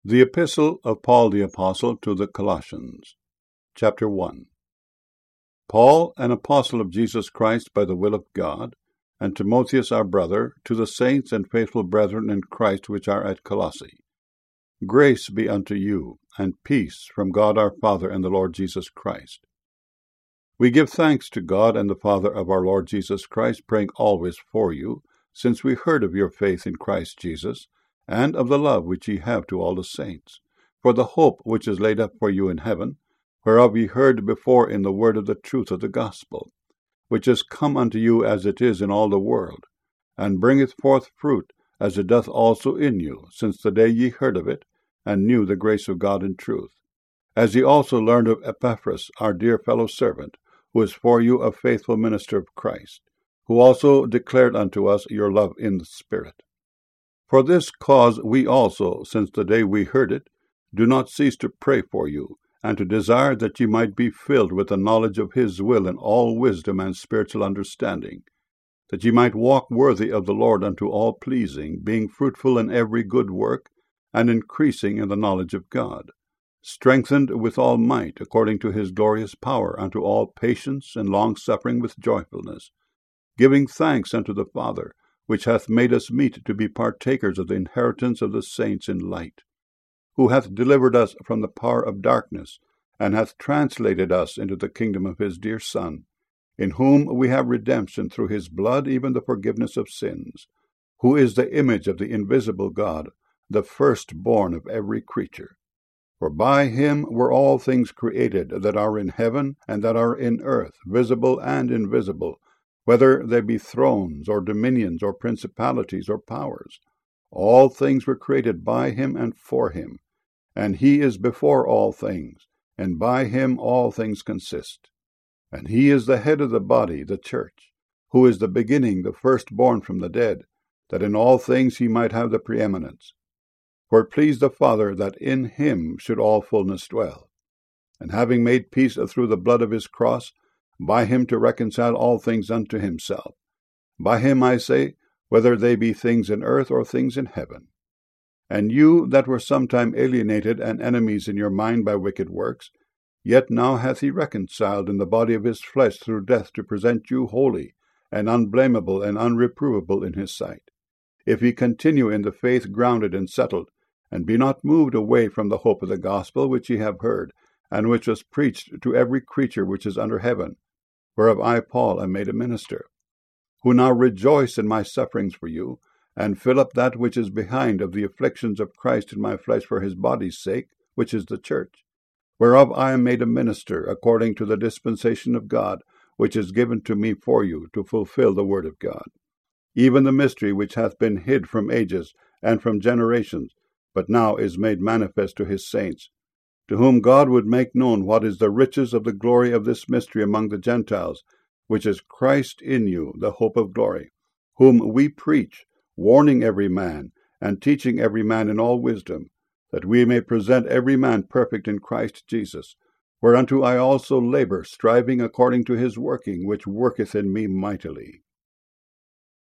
The Epistle of Paul the Apostle to the Colossians, Chapter 1. Paul, an apostle of Jesus Christ by the will of God, and Timotheus our brother, to the saints and faithful brethren in Christ which are at Colossae. Grace be unto you, and peace from God our Father and the Lord Jesus Christ. We give thanks to God and the Father of our Lord Jesus Christ, praying always for you, since we heard of your faith in Christ Jesus, and of the love which ye have to all the saints, for the hope which is laid up for you in heaven, whereof ye heard before in the word of the truth of the gospel, which is come unto you as it is in all the world, and bringeth forth fruit, as it doth also in you, since the day ye heard of it, and knew the grace of God in truth. As ye also learned of Epaphras, our dear fellow servant, who is for you a faithful minister of Christ, who also declared unto us your love in the Spirit. For this cause we also, since the day we heard it, do not cease to pray for you, and to desire that ye might be filled with the knowledge of his will in all wisdom and spiritual understanding, that ye might walk worthy of the Lord unto all pleasing, being fruitful in every good work, and increasing in the knowledge of God, strengthened with all might, according to his glorious power, unto all patience and longsuffering with joyfulness, giving thanks unto the Father, which hath made us meet to be partakers of the inheritance of the saints in light, who hath delivered us from the power of darkness, and hath translated us into the kingdom of his dear Son, in whom we have redemption through his blood, even the forgiveness of sins, who is the image of the invisible God, the firstborn of every creature. For by him were all things created, that are in heaven and that are in earth, visible and invisible, whether they be thrones, or dominions, or principalities, or powers. All things were created by him and for him, and he is before all things, and by him all things consist. And he is the head of the body, the church, who is the beginning, the firstborn from the dead, that in all things he might have the preeminence. For it pleased the Father that in him should all fullness dwell. And having made peace through the blood of his cross, by him to reconcile all things unto himself. By him, I say, whether they be things in earth or things in heaven. And you that were sometime alienated and enemies in your mind by wicked works, yet now hath he reconciled in the body of his flesh through death, to present you holy and unblameable and unreprovable in his sight. If ye continue in the faith grounded and settled, and be not moved away from the hope of the gospel which ye have heard, and which was preached to every creature which is under heaven, whereof I, Paul, am made a minister, who now rejoice in my sufferings for you, and fill up that which is behind of the afflictions of Christ in my flesh for his body's sake, which is the church, whereof I am made a minister, according to the dispensation of God, which is given to me for you, to fulfill the word of God, even the mystery which hath been hid from ages and from generations, but now is made manifest to his saints, to whom God would make known what is the riches of the glory of this mystery among the Gentiles, which is Christ in you, the hope of glory, whom we preach, warning every man, and teaching every man in all wisdom, that we may present every man perfect in Christ Jesus, whereunto I also labor, striving according to his working, which worketh in me mightily.